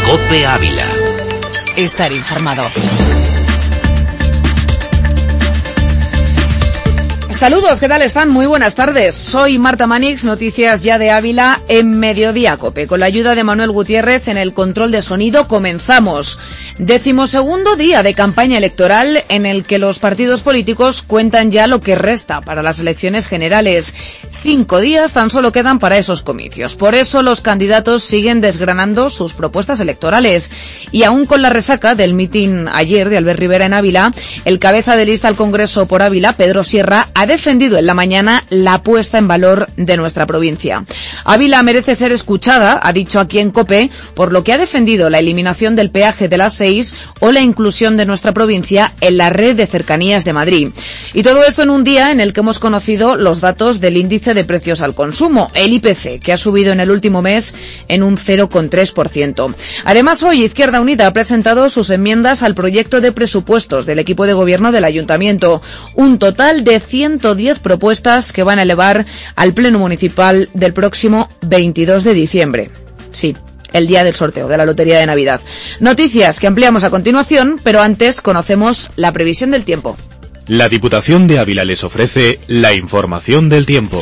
COPE Ávila. Estar informado. Saludos, ¿qué tal están? Muy buenas tardes. Soy Marta Manix, noticias ya de Ávila en Mediodía COPE. Con la ayuda de Manuel Gutiérrez en el control de sonido comenzamos. 12º día de campaña electoral en el que los partidos políticos cuentan ya lo que resta para las elecciones generales. 5 días tan solo quedan para esos comicios. Por eso los candidatos siguen desgranando sus propuestas electorales. Y aún con la resaca del mitin ayer de Albert Rivera en Ávila, el cabeza de lista al Congreso por Ávila, Pedro Sierra, ha defendido en la mañana la puesta en valor de nuestra provincia. Ávila merece ser escuchada, ha dicho aquí en COPE, por lo que ha defendido la eliminación del peaje de la 6 o la inclusión de nuestra provincia en la red de cercanías de Madrid. Y todo esto en un día en el que hemos conocido los datos del índice de precios al consumo, el IPC, que ha subido en el último mes en un 0,3%. Además, hoy Izquierda Unida ha presentado sus enmiendas al proyecto de presupuestos del equipo de gobierno del Ayuntamiento. Un total de 110 propuestas que van a elevar al Pleno Municipal del próximo 22 de diciembre. Sí, el día del sorteo de la Lotería de Navidad. Noticias que ampliamos a continuación, pero antes conocemos la previsión del tiempo. La Diputación de Ávila les ofrece la información del tiempo.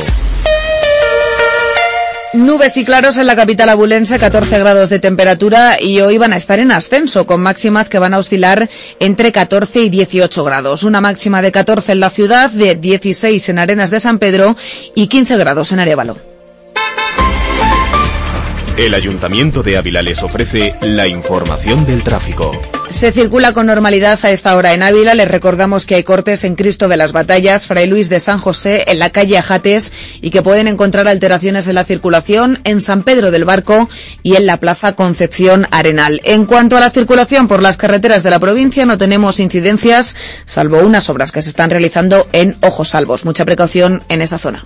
Nubes y claros en la capital abulense, 14 grados de temperatura y hoy van a estar en ascenso con máximas que van a oscilar entre 14 y 18 grados. Una máxima de 14 en la ciudad, de 16 en Arenas de San Pedro y 15 grados en Arévalo. El Ayuntamiento de Ávila les ofrece la información del tráfico. Se circula con normalidad a esta hora en Ávila. Les recordamos que hay cortes en Cristo de las Batallas, Fray Luis de San José, en la calle Ajates y que pueden encontrar alteraciones en la circulación en San Pedro del Barco y en la Plaza Concepción Arenal. En cuanto a la circulación por las carreteras de la provincia, no tenemos incidencias, salvo unas obras que se están realizando en Ojosalvos. Mucha precaución en esa zona.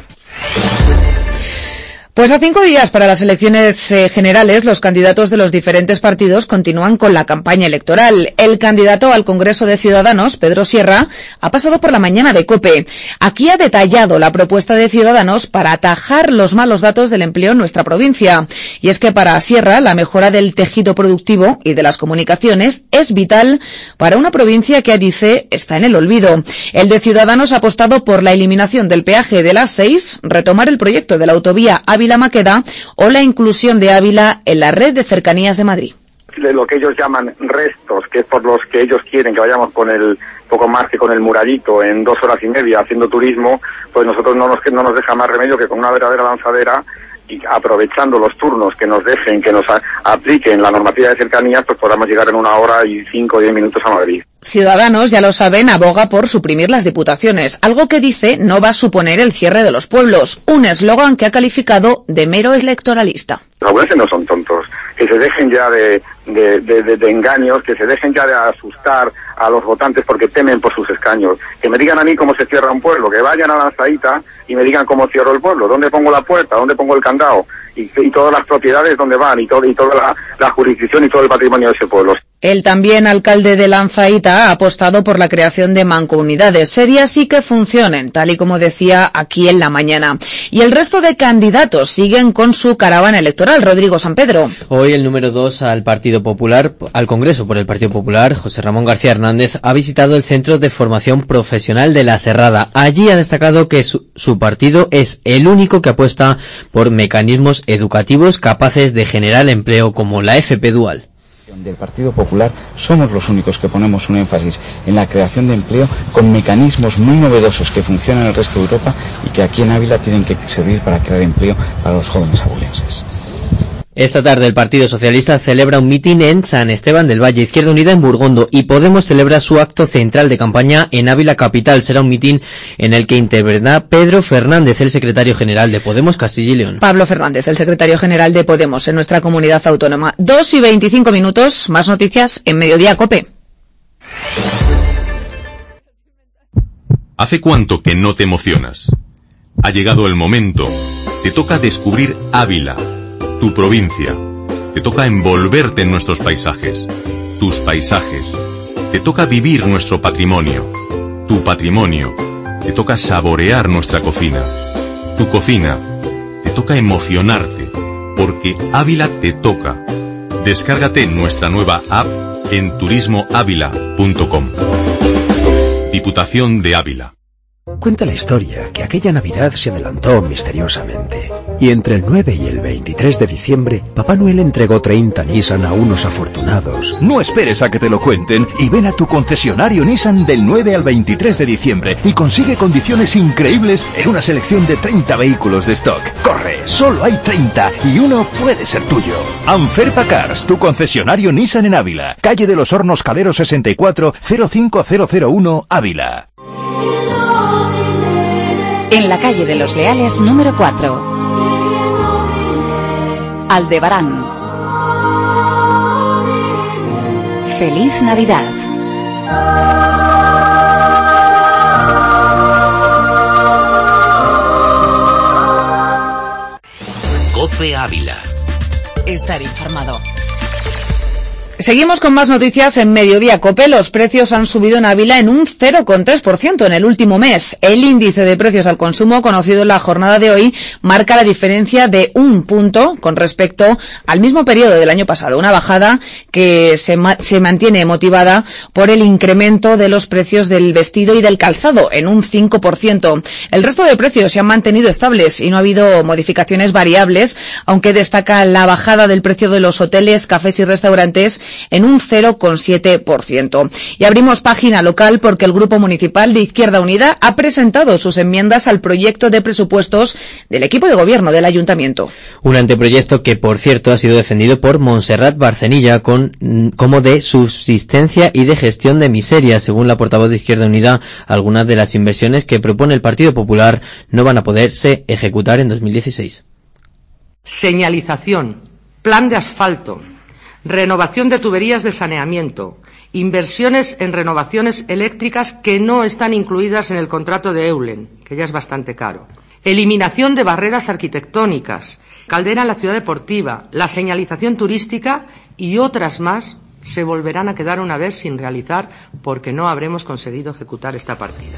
Pues a 5 días para las elecciones generales, los candidatos de los diferentes partidos continúan con la campaña electoral. El candidato al Congreso de Ciudadanos, Pedro Sierra, ha pasado por la mañana de COPE. Aquí ha detallado la propuesta de Ciudadanos para atajar los malos datos del empleo en nuestra provincia. Y es que para Sierra, la mejora del tejido productivo y de las comunicaciones es vital para una provincia que, dice, está en el olvido. El de Ciudadanos ha apostado por la eliminación del peaje de la 6, retomar el proyecto de la autovía Ávila-Maqueda o la inclusión de Ávila en la red de cercanías de Madrid. Lo que ellos llaman restos, que es por los que ellos quieren que vayamos con el poco más que con el murallito en 2 horas y media haciendo turismo, pues nosotros no nos deja más remedio que con una verdadera lanzadera y aprovechando los turnos que nos dejen, que nos apliquen la normativa de cercanías, pues podamos llegar en 1 hora y 5 o 10 minutos a Madrid. Ciudadanos, ya lo saben, aboga por suprimir las diputaciones, algo que dice no va a suponer el cierre de los pueblos, un eslogan que ha calificado de mero electoralista. Los abulenses no son tontos, que se dejen ya de engaños, que se dejen ya de asustar a los votantes porque temen por sus escaños, que me digan a mí cómo se cierra un pueblo, que vayan a Lanzadita y me digan cómo cierro el pueblo, dónde pongo la puerta, dónde pongo el candado y todas las propiedades dónde van y toda la jurisdicción y todo el patrimonio de ese pueblo. El también alcalde de Lanzaíta ha apostado por la creación de mancomunidades serias y que funcionen, tal y como decía aquí en la mañana. Y el resto de candidatos siguen con su caravana electoral. Rodrigo San Pedro. Hoy el número 2 al Partido Popular, al Congreso por el Partido Popular, José Ramón García Hernández, ha visitado el Centro de Formación Profesional de La Serrada. Allí ha destacado que su partido es el único que apuesta por mecanismos educativos capaces de generar empleo como la FP Dual. Del Partido Popular somos los únicos que ponemos un énfasis en la creación de empleo con mecanismos muy novedosos que funcionan en el resto de Europa y que aquí en Ávila tienen que servir para crear empleo para los jóvenes abulenses. Esta tarde el Partido Socialista celebra un mitin en San Esteban del Valle, Izquierda Unida en Burgondo y Podemos celebra su acto central de campaña en Ávila capital. Será un mitin en el que intervendrá Pedro Fernández, el secretario general de Podemos Castilla y León. Pablo Fernández, el secretario general de Podemos en nuestra comunidad autónoma. 2:25, más noticias en Mediodía COPE. ¿Hace cuánto que no te emocionas? Ha llegado el momento. Te toca descubrir Ávila, tu provincia. Te toca envolverte en nuestros paisajes, tus paisajes. Te toca vivir nuestro patrimonio, tu patrimonio. Te toca saborear nuestra cocina, tu cocina. Te toca emocionarte, porque Ávila te toca. Descárgate nuestra nueva app en turismoavila.com. Diputación de Ávila. Cuenta la historia que aquella Navidad se adelantó misteriosamente. Y entre el 9 y el 23 de diciembre, Papá Noel entregó 30 Nissan a unos afortunados. No esperes a que te lo cuenten y ven a tu concesionario Nissan del 9 al 23 de diciembre y consigue condiciones increíbles en una selección de 30 vehículos de stock. ¡Corre! Solo hay 30 y uno puede ser tuyo. Anferpa Cars, tu concesionario Nissan en Ávila. Calle de los Hornos Calero 64 05001 Ávila. En la calle de los Leales número 4. Aldebarán. Feliz Navidad. COPE Ávila. Estar informado. Seguimos con más noticias en Mediodía COPE. Los precios han subido en Ávila en un 0,3% en el último mes. El índice de precios al consumo, conocido en la jornada de hoy, marca la diferencia de 1 punto con respecto al mismo periodo del año pasado. Una bajada que se mantiene motivada por el incremento de los precios del vestido y del calzado en un 5%. El resto de precios se han mantenido estables y no ha habido modificaciones variables, aunque destaca la bajada del precio de los hoteles, cafés y restaurantes en un 0,7%. Y abrimos página local porque el Grupo Municipal de Izquierda Unida ha presentado sus enmiendas al proyecto de presupuestos del equipo de gobierno del Ayuntamiento. Un anteproyecto que, por cierto, ha sido defendido por Montserrat Barcenilla como de subsistencia y de gestión de miseria. Según la portavoz de Izquierda Unida, algunas de las inversiones que propone el Partido Popular no van a poderse ejecutar en 2016. Señalización, plan de asfalto, renovación de tuberías de saneamiento, inversiones en renovaciones eléctricas que no están incluidas en el contrato de Eulen, que ya es bastante caro. Eliminación de barreras arquitectónicas, caldera en la ciudad deportiva, la señalización turística y otras más se volverán a quedar una vez sin realizar porque no habremos conseguido ejecutar esta partida.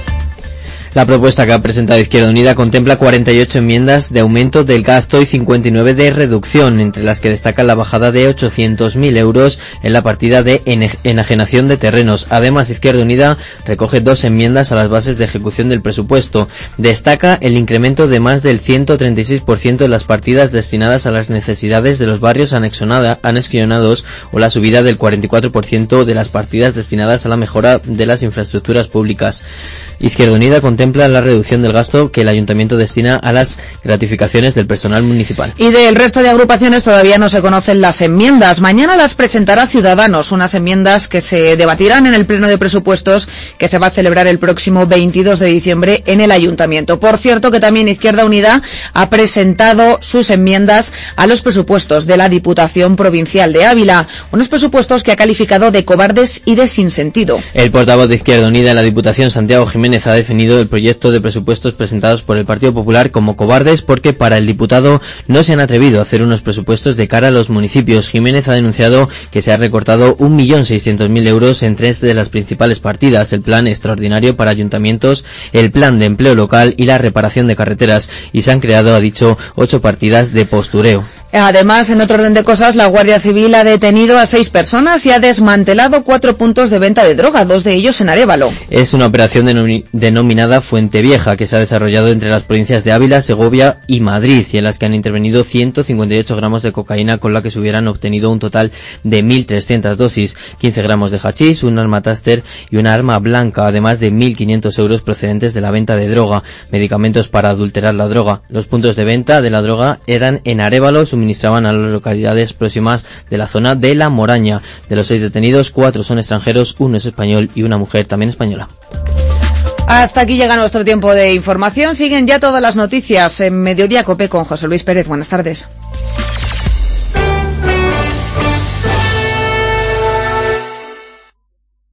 La propuesta que ha presentado Izquierda Unida contempla 48 enmiendas de aumento del gasto y 59 de reducción, entre las que destaca la bajada de 800.000 euros en la partida de enajenación de terrenos. Además, Izquierda Unida recoge 2 enmiendas a las bases de ejecución del presupuesto. Destaca el incremento de más del 136% en las partidas destinadas a las necesidades de los barrios anexionados o la subida del 44% de las partidas destinadas a la mejora de las infraestructuras públicas. Izquierda Unida contempla la reducción del gasto que el Ayuntamiento destina a las gratificaciones del personal municipal. Y del resto de agrupaciones todavía no se conocen las enmiendas. Mañana las presentará Ciudadanos, unas enmiendas que se debatirán en el Pleno de Presupuestos que se va a celebrar el próximo 22 de diciembre en el Ayuntamiento. Por cierto, que también Izquierda Unida ha presentado sus enmiendas a los presupuestos de la Diputación Provincial de Ávila, unos presupuestos que ha calificado de cobardes y de sinsentido. El portavoz de Izquierda Unida en la Diputación, Santiago Jiménez, ha definido el proyecto de presupuestos presentados por el Partido Popular como cobardes porque para el diputado no se han atrevido a hacer unos presupuestos de cara a los municipios. Jiménez ha denunciado que se ha recortado 1.600.000 euros en 3 de las principales partidas: el plan extraordinario para ayuntamientos, el plan de empleo local y la reparación de carreteras, y se han creado, ha dicho, 8 partidas de postureo. Además, en otro orden de cosas, la Guardia Civil ha detenido a 6 personas y ha desmantelado 4 puntos de venta de droga, 2 de ellos en Arévalo. Es una operación denominada Fuente Vieja, que se ha desarrollado entre las provincias de Ávila, Segovia y Madrid, y en las que han intervenido 158 gramos de cocaína, con la que se hubieran obtenido un total de 1.300 dosis, 15 gramos de hachís, un arma Taser y una arma blanca, además de 1.500 euros procedentes de la venta de droga, medicamentos para adulterar la droga. Los puntos de venta de la droga eran en Arévalo, suministraban a las localidades próximas de la zona de La Moraña. De los 6 detenidos, 4 son extranjeros, 1 es español y una mujer también española. Hasta aquí llega nuestro tiempo de información. Siguen ya todas las noticias en Mediodía COPE con José Luis Pérez. Buenas tardes.